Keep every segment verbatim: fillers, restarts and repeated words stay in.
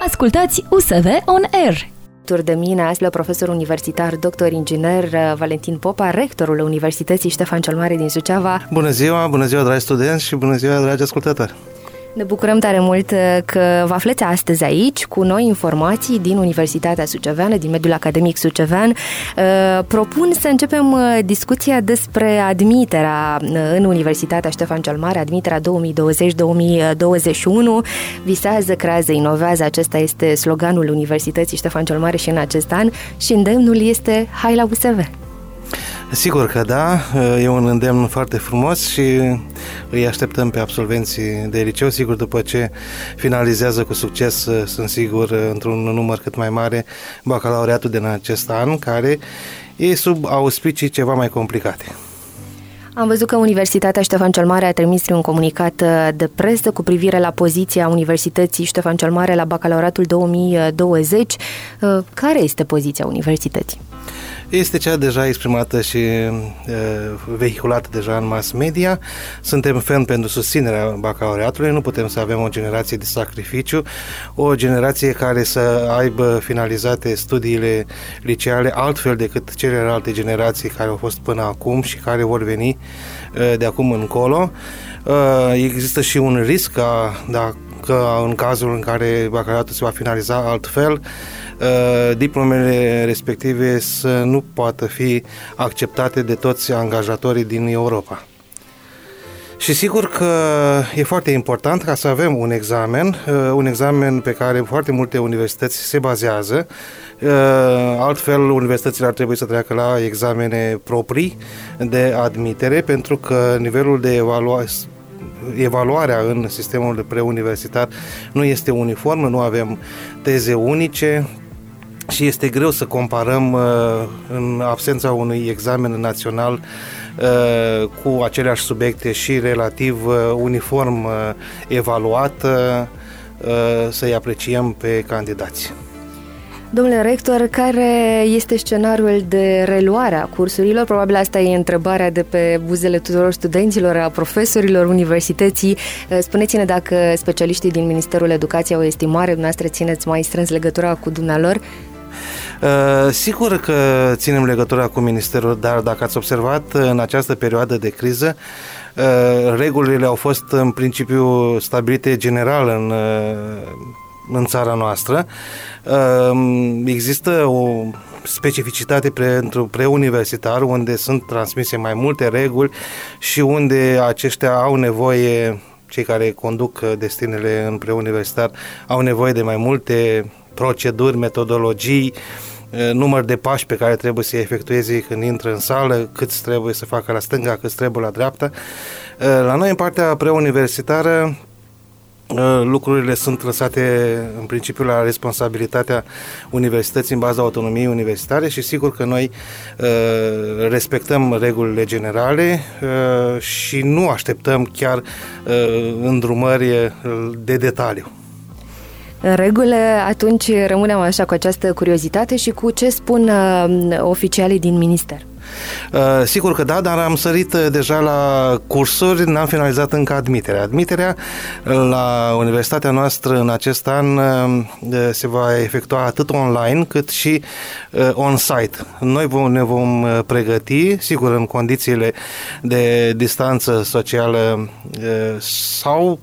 Ascultați U S V On Air! Alături de mine azi la profesor universitar, doctor inginer Valentin Popa, rectorul Universității Ștefan cel Mare din Suceava. Bună ziua, bună ziua dragi studenți și bună ziua dragi ascultători! Ne bucurăm tare mult că vă aflați astăzi aici cu noi informații din Universitatea Suceveană, din mediul academic sucevean. Propun să începem discuția despre admiterea în Universitatea Ștefan cel Mare, admiterea două mii douăzeci două mii douăzeci și unu. Visează, creează, inovează. Acesta este sloganul Universității Ștefan cel Mare și în acest an și îndemnul este hai la U S V. Sigur că da, e un îndemn foarte frumos și îi așteptăm pe absolvenții de liceu, sigur după ce finalizează cu succes, sunt sigur, într-un număr cât mai mare, bacalaureatul din acest an, care e sub auspicii ceva mai complicate. Am văzut că Universitatea Ștefan cel Mare a trimis un comunicat de presă cu privire la poziția Universității Ștefan cel Mare la bacalaureatul două mii douăzeci. Care este poziția universității? Este cea deja exprimată și uh, vehiculată deja în mass media. Suntem ferm pentru susținerea bacalaureatului, nu putem să avem o generație de sacrificiu, o generație care să aibă finalizate studiile liceale altfel decât celelalte generații care au fost până acum și care vor veni uh, de acum încolo. Uh, există și un risc ca, dacă în cazul în care bacalaureatul se va finaliza altfel, diplomele respective să nu poată fi acceptate de toți angajatorii din Europa. Și sigur că e foarte important ca să avem un examen, un examen pe care foarte multe universități se bazează, altfel universitățile ar trebui să treacă la examene proprii de admitere, pentru că nivelul de evaluare Evaluarea în sistemul preuniversitar nu este uniformă, nu avem teze unice și este greu să comparăm în absența unui examen național cu aceleași subiecte și relativ uniform evaluat să-i apreciem pe candidați. Domnule rector, care este scenariul de reluare a cursurilor? Probabil asta e întrebarea de pe buzele tuturor studenților, a profesorilor universității. Spuneți-ne dacă specialiștii din Ministerul Educației au o estimare, dumneavoastră țineți mai strâns legătura cu dumnealor? Uh, sigur că ținem legătura cu Ministerul, dar dacă ați observat, în această perioadă de criză, uh, regulile au fost în principiu stabilite general în uh, în țara noastră. Există o specificitate pentru preuniversitar, unde sunt transmise mai multe reguli și unde aceștia au nevoie, cei care conduc destinele în preuniversitar, au nevoie de mai multe proceduri, metodologii, număr de pași pe care trebuie să-i efectueze când intră în sală, câți trebuie să facă la stânga, câți trebuie la dreapta. La noi, în partea preuniversitară, lucrurile sunt lăsate în principiu la responsabilitatea universității în baza autonomiei universitare și sigur că noi uh, respectăm regulile generale uh, și nu așteptăm chiar uh, îndrumări de detaliu. În regulă, atunci rămânem așa cu această curiozitate și cu ce spun uh, oficialii din minister. Uh, sigur că da, dar am sărit uh, deja la cursuri, n-am finalizat încă admiterea. Admiterea la universitatea noastră în acest an uh, se va efectua atât online cât și uh, on-site. Noi vom, ne vom pregăti, sigur, în condițiile de distanță socială uh, sau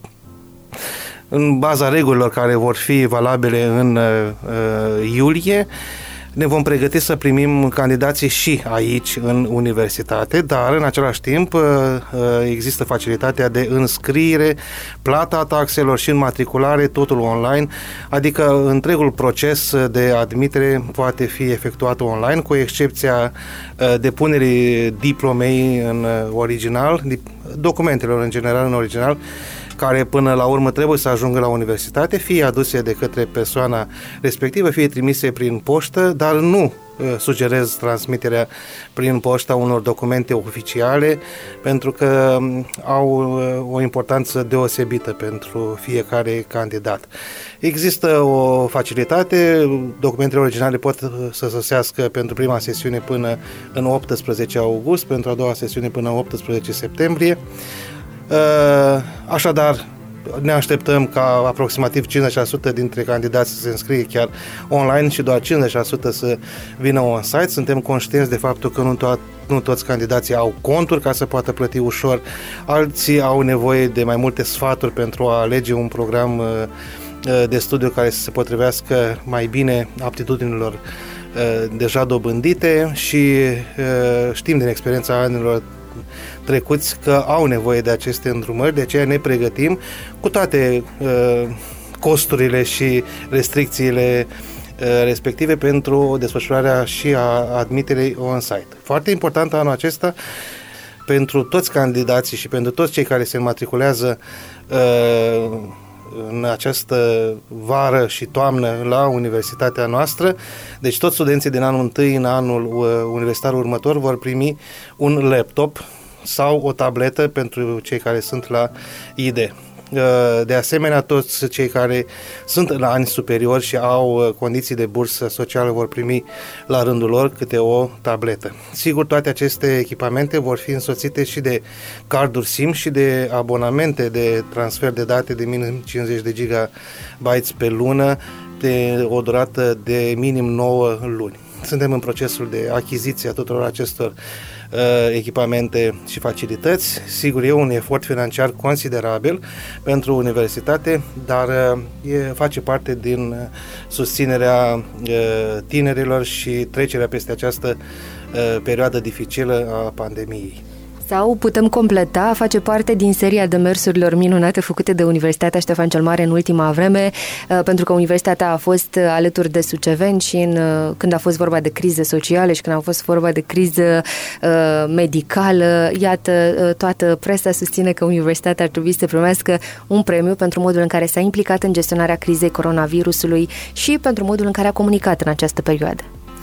în baza regulilor care vor fi valabile în uh, iulie. Ne vom pregăti să primim candidații și aici, în universitate, dar în același timp există facilitatea de înscriere, plata taxelor și înmatriculare, totul online, adică întregul proces de admitere poate fi efectuat online, cu excepția depunerii diplomei în original, documentelor în general în original, care până la urmă trebuie să ajungă la universitate, fie aduse de către persoana respectivă, fie trimise prin poștă, dar nu uh, sugerez transmiterea prin poștă a unor documente oficiale, pentru că um, au uh, o importanță deosebită pentru fiecare candidat. Există o facilitate, documentele originale pot să sosească pentru prima sesiune până în optsprezece august, pentru a doua sesiune până în optsprezece septembrie. Așadar, ne așteptăm ca aproximativ cincizeci la sută dintre candidați să se înscrie chiar online și doar cincizeci la sută să vină on-site. Suntem conștienți de faptul că nu, to- nu toți candidații au conturi ca să poată plăti ușor, alții au nevoie de mai multe sfaturi pentru a alege un program de studiu care să se potrivească mai bine aptitudinilor deja dobândite și știm din experiența anilor trecuți că au nevoie de aceste îndrumări, de aceea ne pregătim cu toate costurile și restricțiile respective pentru desfășurarea și a admiterii on-site. Foarte important anul acesta pentru toți candidații și pentru toți cei care se înmatriculează în această vară și toamnă la universitatea noastră. Deci toți studenții din anul întâi în anul universitar următor vor primi un laptop sau o tabletă pentru cei care sunt la I D. De asemenea, toți cei care sunt la ani superiori și au condiții de bursă socială vor primi la rândul lor câte o tabletă. Sigur, toate aceste echipamente vor fi însoțite și de carduri SIM și de abonamente de transfer de date de minim cincizeci de gigabytes pe lună de o durată de minim nouă luni. Suntem în procesul de achiziție a tuturor acestor uh, echipamente și facilități. Sigur, e un efort financiar considerabil pentru universitate, dar uh, e, face parte din uh, susținerea uh, tinerilor și trecerea peste această uh, perioadă dificilă a pandemiei. Sau putem completa, face parte din seria demersurilor minunate făcute de Universitatea Ștefan cel Mare în ultima vreme, pentru că universitatea a fost alături de suceveni și în, când a fost vorba de crize sociale și când a fost vorba de criză uh, medicală, iată, toată presa susține că universitatea ar trebui să primească un premiu pentru modul în care s-a implicat în gestionarea crizei coronavirusului și pentru modul în care a comunicat în această perioadă.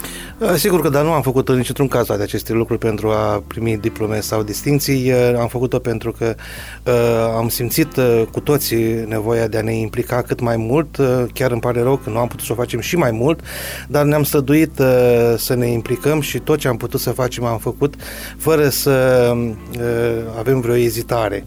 Sigur că, dar nu am făcut în niciun caz toate aceste lucruri pentru a primi diplome sau distinții. Am făcut-o pentru că uh, am simțit uh, cu toții nevoia de a ne implica cât mai mult. Uh, chiar îmi pare rău că nu am putut să o facem și mai mult, dar ne-am străduit uh, să ne implicăm și tot ce am putut să facem am făcut fără să uh, avem vreo ezitare.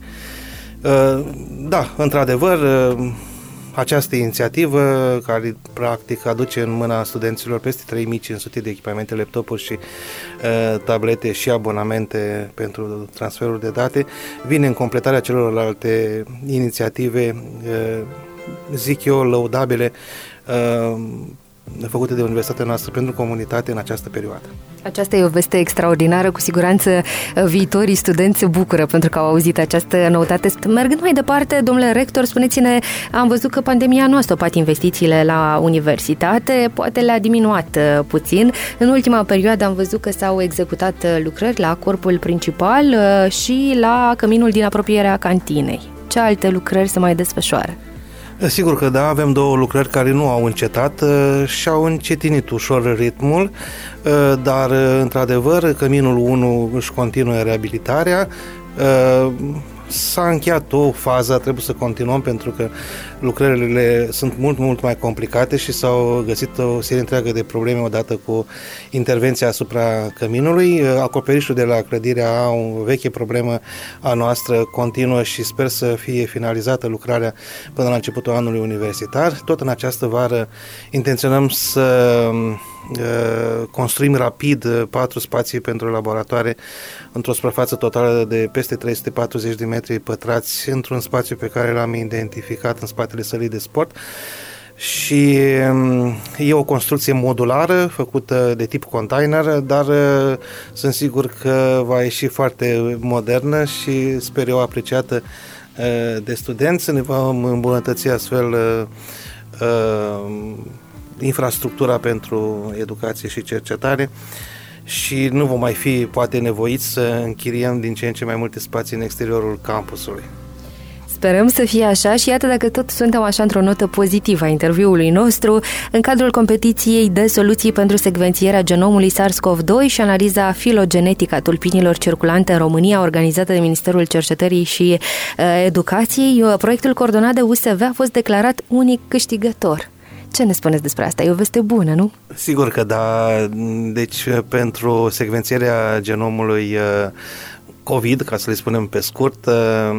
Uh, da, într-adevăr, uh, această inițiativă, care practic aduce în mâna studenților peste trei mii cinci sute de echipamente, laptopuri și uh, tablete și abonamente pentru transferul de date, vine în completarea celorlalte inițiative, uh, zic eu, lăudabile, uh, făcute de universitatea noastră pentru comunitate în această perioadă. Aceasta e o veste extraordinară, cu siguranță viitorii studenți se bucură pentru că au auzit această noutate. Mergând mai departe, domnule rector, spuneți-ne, am văzut că pandemia nu a stopat investițiile la universitate, poate le-a diminuat puțin. În ultima perioadă am văzut că s-au executat lucrări la corpul principal și la căminul din apropierea cantinei. Ce alte lucrări se mai desfășoară? Sigur că da, avem două lucrări care nu au încetat și au încetinit ușor ritmul, dar într-adevăr căminul unu își continuă reabilitarea. S-a încheiat o fază, trebuie să continuăm pentru că lucrările sunt mult, mult mai complicate și s-au găsit o serie întreagă de probleme odată cu intervenția asupra căminului. Acoperișul de la clădirea A, o veche problemă a noastră, continuă și sper să fie finalizată lucrarea până la începutul anului universitar. Tot în această vară intenționăm să construim rapid patru spații pentru laboratoare într-o suprafață totală de peste trei sute patruzeci de metri pătrați într-un spațiu pe care l-am identificat în spatele sălii de sport și e o construcție modulară făcută de tip container, dar sunt sigur că va ieși foarte modernă și sper eu apreciată de studenți. Ne vom îmbunătăți astfel infrastructura pentru educație și cercetare și nu vom mai fi poate nevoiți să închiriem din ce în ce mai multe spații în exteriorul campusului. Sperăm să fie așa și iată, dacă tot suntem așa într-o notă pozitivă a interviului nostru, în cadrul competiției de soluții pentru secvențierea genomului SARS-CoV doi și analiza filogenetică a tulpinilor circulante în România, organizată de Ministerul Cercetării și uh, Educației, proiectul coordonat de U S V a fost declarat unic câștigător. Ce ne spuneți despre asta? E o veste bună, nu? Sigur că da. Deci, pentru secvențierea genomului COVID, ca să le spunem pe scurt,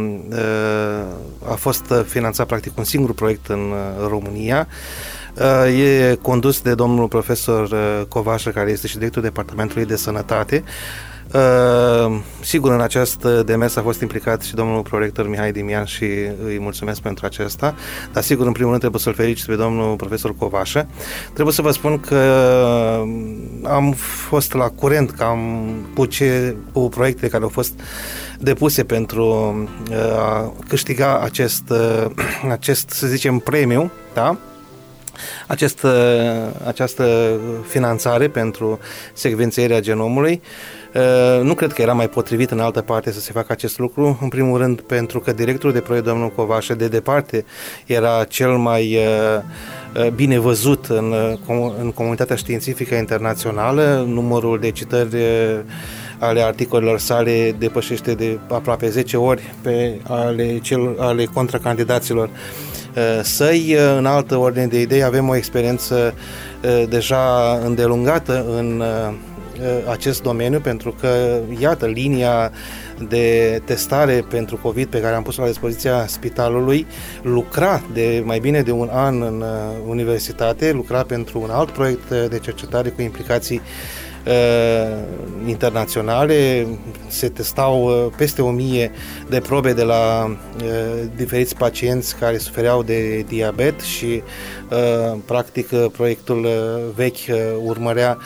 a fost finanțat practic un singur proiect în România. E condus de domnul profesor Covașă, care este și directorul Departamentului de Sănătate. Uh, sigur, în acest demers a fost implicat și domnul prorector Mihai Dimian și îi mulțumesc pentru acesta, dar sigur, în primul rând trebuie să-l felicit pe domnul profesor Covașă. Trebuie să vă spun că am fost la curent cam cu, ce, cu proiectele care au fost depuse pentru a câștiga acest, acest, să zicem, premiu, da? Acest, această finanțare pentru secvențierea genomului. Nu cred că era mai potrivit în altă parte să se facă acest lucru, în primul rând pentru că directorul de proiect, domnul Covașă, de departe era cel mai bine văzut în, în comunitatea științifică internațională. Numărul de citări ale articolelor sale depășește de aproape zece ori pe ale, cel, ale contracandidaților săi. În altă ordine de idei, avem o experiență deja îndelungată în acest domeniu, pentru că, iată, linia de testare pentru COVID pe care am pus-o la dispoziția spitalului lucra de mai bine de un an în universitate, lucra pentru un alt proiect de cercetare cu implicații uh, internaționale. Se testau uh, peste o mie de probe de la uh, diferiți pacienți care sufereau de diabet și uh, practic proiectul uh, vechi uh, urmărea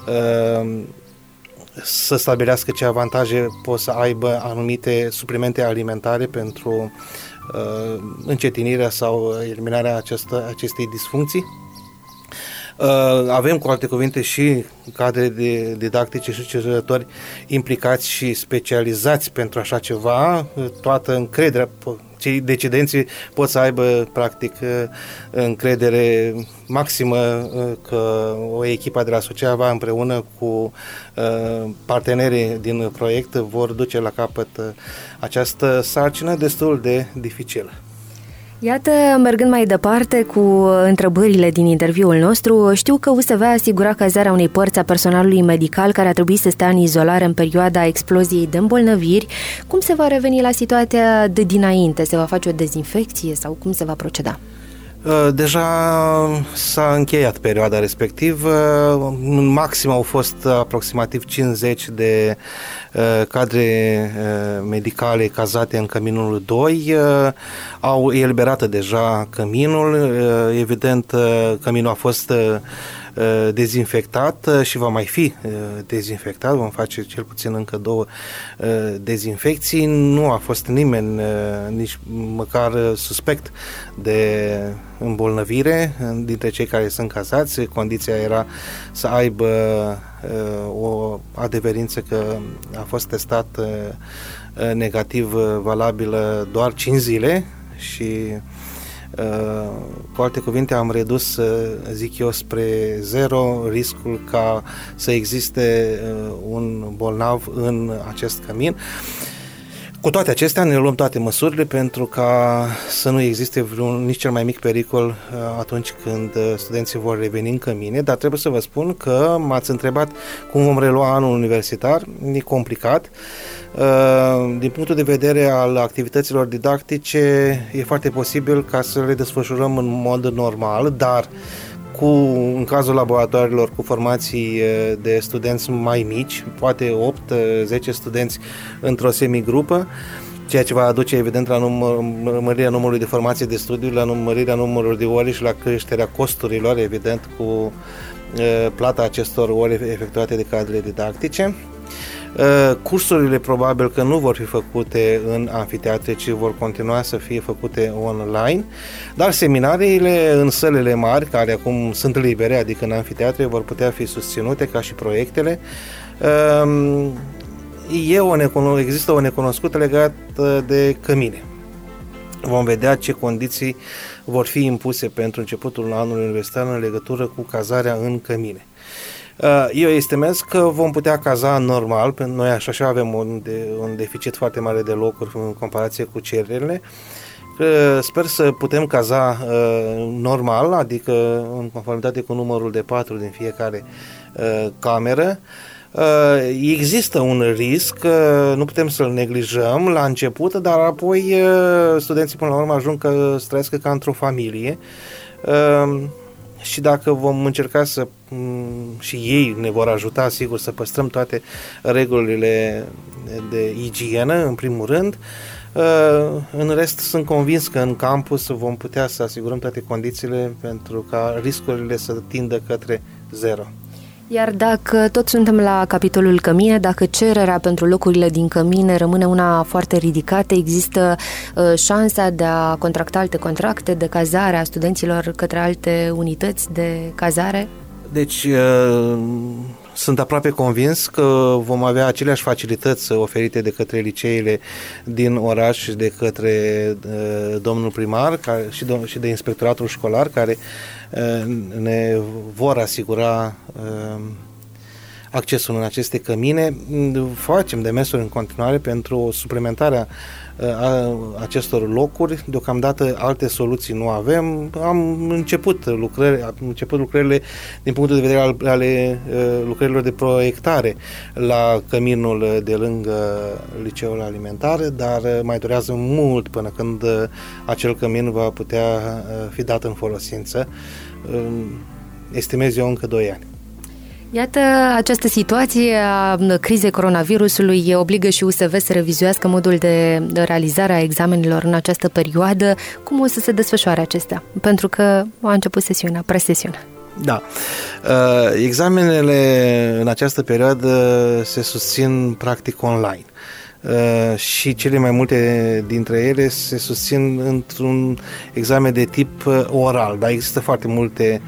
să stabilească ce avantaje pot să aibă anumite suplimente alimentare pentru uh, încetinirea sau eliminarea acestă, acestei disfuncții. Uh, avem, cu alte cuvinte, și cadre de didactice și cercetători implicați și specializați pentru așa ceva. Toată încrederea, cei decidenții pot să aibă practic încredere maximă că o echipă de la Suceava împreună cu partenerii din proiect vor duce la capăt această sarcină destul de dificilă. Iată, mergând mai departe cu întrebările din interviul nostru, știu că U S V a asigurat cazarea unei părți a personalului medical care a trebuit să stea în izolare în perioada exploziei de îmbolnăviri. Cum se va reveni la situația de dinainte? Se va face o dezinfecție sau cum se va proceda? Deja s-a încheiat perioada respectivă. În maxim au fost aproximativ cincizeci de cadre medicale cazate în căminul doi. Au eliberat deja căminul. Evident, căminul a fost dezinfectat și va mai fi dezinfectat. Vom face cel puțin încă două dezinfecții. Nu a fost nimeni nici măcar suspect de îmbolnăvire dintre cei care sunt cazați. Condiția era să aibă o adeverință că a fost testat negativ valabilă doar cinci zile și cu alte cuvinte am redus, zic eu, spre zero riscul ca să existe un bolnav în acest cămin. Cu toate acestea ne luăm toate măsurile pentru ca să nu existe vreun, nici cel mai mic pericol atunci când studenții vor reveni în cămine, dar trebuie să vă spun că m-ați întrebat cum vom relua anul universitar. E complicat. Din punctul de vedere al activităților didactice, e foarte posibil ca să le desfășurăm în mod normal, dar cu, în cazul laboratoarelor cu formații de studenți mai mici, poate opt zece studenți într-o semigrupă, ceea ce va aduce evident la număr, mărirea numărului de formații de studiu, la mărirea numărului de ore și la creșterea costurilor, evident, cu plata acestor ore efectuate de cadrele didactice. Cursurile probabil că nu vor fi făcute în anfiteatre, ci vor continua să fie făcute online, dar seminariile în sălile mari, care acum sunt libere, adică în anfiteatre, vor putea fi susținute ca și proiectele. E o necuno- există o necunoscută legată de cămine. Vom vedea ce condiții vor fi impuse pentru începutul anului universitar în legătură cu cazarea în cămine. Eu estimez că vom putea caza normal, pentru noi așa și avem un, de, un deficit foarte mare de locuri în comparație cu cererile. Sper să putem caza uh, normal, adică în conformitate cu numărul de patru din fiecare uh, cameră. Există un risc, nu putem să-l neglijăm la început, dar apoi studenții până la urmă ajung că să trăiască ca într-o familie. Și dacă vom încerca să, și ei ne vor ajuta, sigur, să păstrăm toate regulile de igienă, în primul rând, în rest sunt convins că în campus vom putea să asigurăm toate condițiile pentru ca riscurile să tindă către zero. Iar dacă tot suntem la capitolul cămine, dacă cererea pentru locurile din cămine rămâne una foarte ridicată, există uh, șansa de a contracta alte contracte de cazare a studenților către alte unități de cazare? Deci, uh, sunt aproape convins că vom avea aceleași facilități oferite de către liceele din oraș și de către uh, domnul primar care, și, de, și de inspectoratul școlar, care uh, ne vor asigura uh, accesul în aceste cămine. Facem demersuri în continuare pentru suplimentarea a acestor locuri. Deocamdată alte soluții nu avem. Am început, lucrări, am început lucrările din punctul de vedere al, ale lucrărilor de proiectare la căminul de lângă liceul alimentar, dar mai durează mult până când acel cămin va putea fi dat în folosință. Estimez eu încă doi ani. Iată, această situație a crizei coronavirusului obligă și U S V să revizuiască modul de realizare a examenelor în această perioadă. Cum o să se desfășoare acestea? Pentru că a început sesiunea, presesiunea. Da. Examenele în această perioadă se susțin practic online. Și cele mai multe dintre ele se susțin într-un examen de tip oral, dar există foarte multe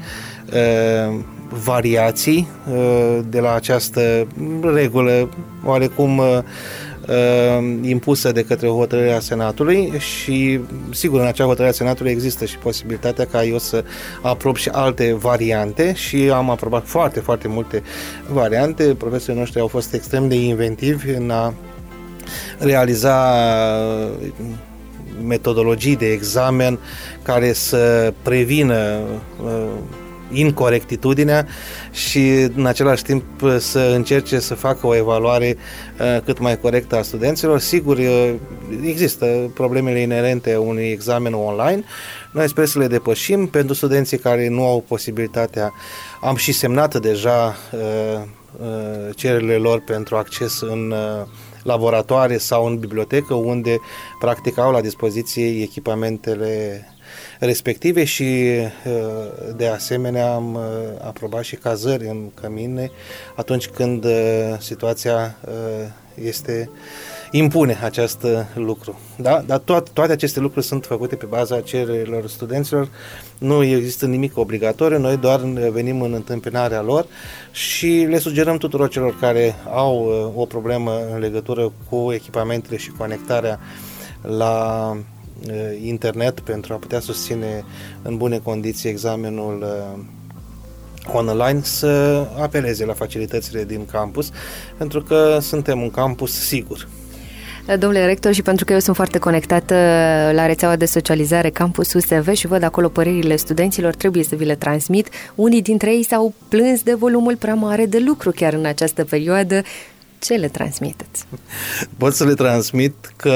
variații de la această regulă oarecum impusă de către hotărârea Senatului și sigur în acea hotărâre a Senatului există și posibilitatea ca eu să aprob și alte variante și am aprobat foarte, foarte multe variante. Profesorii noștri au fost extrem de inventivi în a realiza metodologii de examen care să prevină incorectitudinea și în același timp să încerce să facă o evaluare uh, cât mai corectă a studenților. Sigur, uh, există problemele inerente unui examen online. Noi sper să le depășim. Pentru studenții care nu au posibilitatea, am și semnat deja uh, uh, cererile lor pentru acces în uh, laboratoare sau în bibliotecă, unde practic au la dispoziție echipamentele respective și de asemenea am aprobat și cazări în cămine atunci când situația este impune acest lucru. Da? Dar toate, toate aceste lucruri sunt făcute pe baza cererilor studenților, nu există nimic obligatoriu, noi doar venim în întâmpinarea lor și le sugerăm tuturor celor care au o problemă în legătură cu echipamentele și conectarea la internet pentru a putea susține în bune condiții examenul online să apeleze la facilitățile din campus, pentru că suntem un campus sigur. Domnule rector, și pentru că eu sunt foarte conectată la rețeaua de socializare Campus U S V și văd acolo părerile studenților, trebuie să vi le transmit. Unii dintre ei s-au plâns de volumul prea mare de lucru chiar în această perioadă. Ce le transmiteți? Pot să le transmit că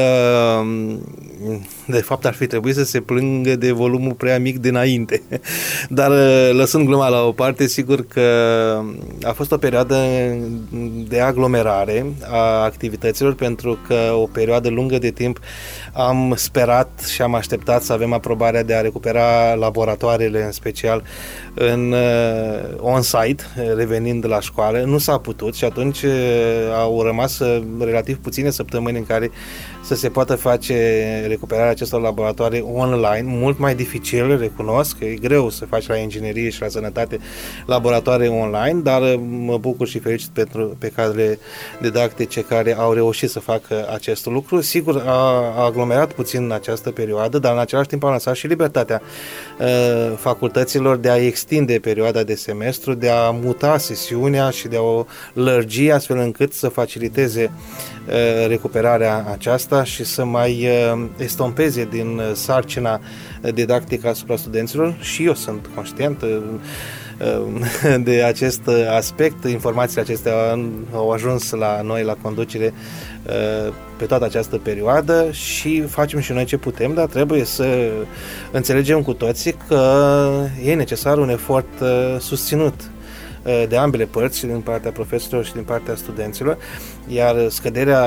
de fapt ar fi trebuit să se plângă de volumul prea mic dinainte. Dar lăsând gluma la o parte, sigur că a fost o perioadă de aglomerare a activităților, pentru că o perioadă lungă de timp am sperat și am așteptat să avem aprobarea de a recupera laboratoarele, în special în on-site, revenind la școală. Nu s-a putut și atunci au rămas relativ puține săptămâni în care să se poată face recuperarea acestor laboratoare online, mult mai dificil, recunosc, că e greu să faci la inginerie și la sănătate laboratoare online, dar mă bucur și fericit pentru pe cadrele didactice care au reușit să facă acest lucru. Sigur, a, a aglomerat puțin în această perioadă, dar în același timp a lăsat și libertatea uh, facultăților de a extinde perioada de semestru, de a muta sesiunea și de a o lărgi astfel încât să faciliteze uh, recuperarea aceasta și să mai uh, estompeze din sarcina didactică asupra studenților. Și eu sunt conștient, de acest aspect. Informațiile acestea au ajuns la noi, la conducere, pe toată această perioadă și facem și noi ce putem, dar trebuie să înțelegem cu toții că e necesar un efort susținut de ambele părți, și din partea profesorilor și din partea studenților, iar scăderea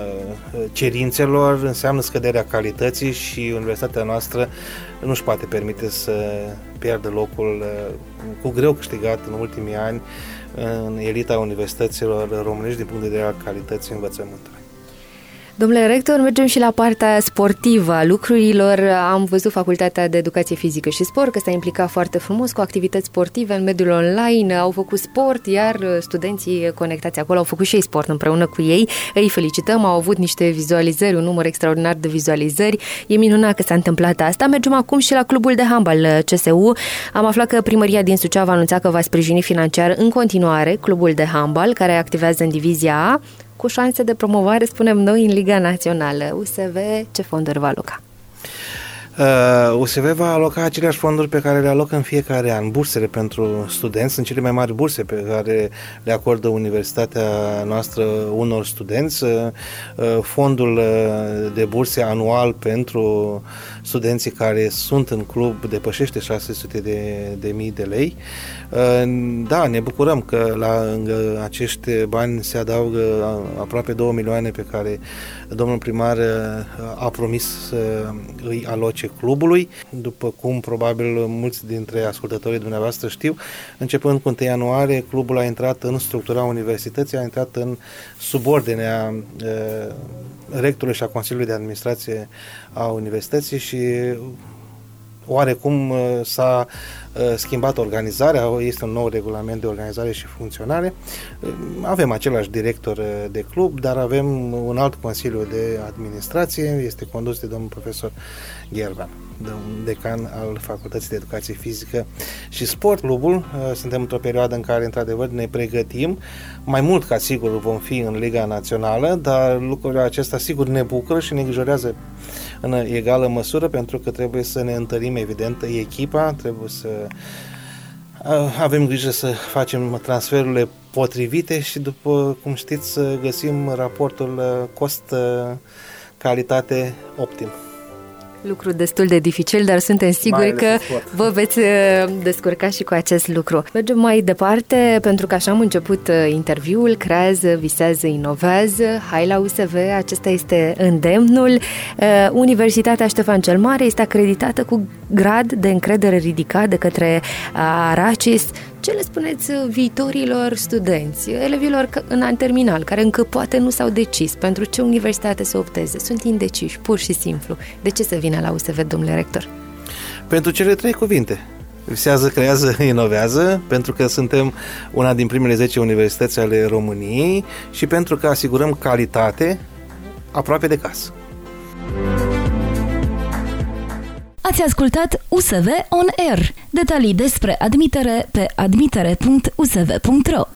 cerințelor înseamnă scăderea calității și universitatea noastră nu își poate permite să pierdă locul cu greu câștigat în ultimii ani în elita universităților românești din punct de vedere al calității învățământului. Domnule rector, mergem și la partea sportivă a lucrurilor. Am văzut Facultatea de Educație Fizică și Sport, că s-a implicat foarte frumos cu activități sportive în mediul online, au făcut sport, iar studenții conectați acolo au făcut și ei sport împreună cu ei. Îi felicităm, au avut niște vizualizări, un număr extraordinar de vizualizări. E minunat că s-a întâmplat asta. Mergem acum și la clubul de handbal C S U. Am aflat că primăria din Suceava a anunțat că va sprijini financiar în continuare clubul de handbal, care activează în divizia A, cu șanse de promovare, spunem noi, în Liga Națională. U S V ce fonduri va aloca? Uh, U S V va aloca aceleași fonduri pe care le alocă în fiecare an. Bursele pentru studenți sunt cele mai mari burse pe care le acordă universitatea noastră unor studenți. Uh, fondul de burse anual pentru studenții care sunt în club depășește șase sute de mii de lei. Uh, da, ne bucurăm că la acești bani se adaugă aproape două milioane pe care domnul primar a promis să îi aloce clubului. După cum probabil mulți dintre ascultătorii dumneavoastră știu, începând cu întâi ianuarie, clubul a intrat în structura universității, a intrat în subordinea uh, rectorului și a Consiliului de Administrație a universității și oarecum s-a schimbat organizarea, este un nou regulament de organizare și funcționare. Avem același director de club, dar avem un alt Consiliu de Administrație, este condus de domnul profesor Ghervan, de un decan al Facultății de Educație Fizică și Sport. Clubul, suntem într-o perioadă în care, într-adevăr, ne pregătim. Mai mult ca sigur vom fi în Liga Națională, dar lucrul acesta sigur ne bucură și ne îngrijorează în egală măsură, pentru că trebuie să ne întărim, evident, echipa, trebuie să avem grijă să facem transferurile potrivite și, după cum știți, să găsim raportul cost-calitate optim. Lucru destul de dificil, dar suntem siguri că vă veți descurca și cu acest lucru. Mergem mai departe, pentru că așa am început interviul: creează, visează, inovează. Hai la U S V, acesta este îndemnul. Universitatea Ștefan cel Mare este acreditată cu grad de încredere ridicat de către ARACIS. Ce le spuneți viitorilor studenți, elevilor în an terminal, care încă poate nu s-au decis pentru ce universitate să opteze? Sunt indeciși, pur și simplu. De ce să vină la U S V, domnule rector? Pentru cele trei cuvinte. Visează, creează, inovează, pentru că suntem una din primele zece universități ale României și pentru că asigurăm calitate aproape de casă. Ați ascultat U S V On Air. Detalii despre admitere pe admitere punct u s v punct r o.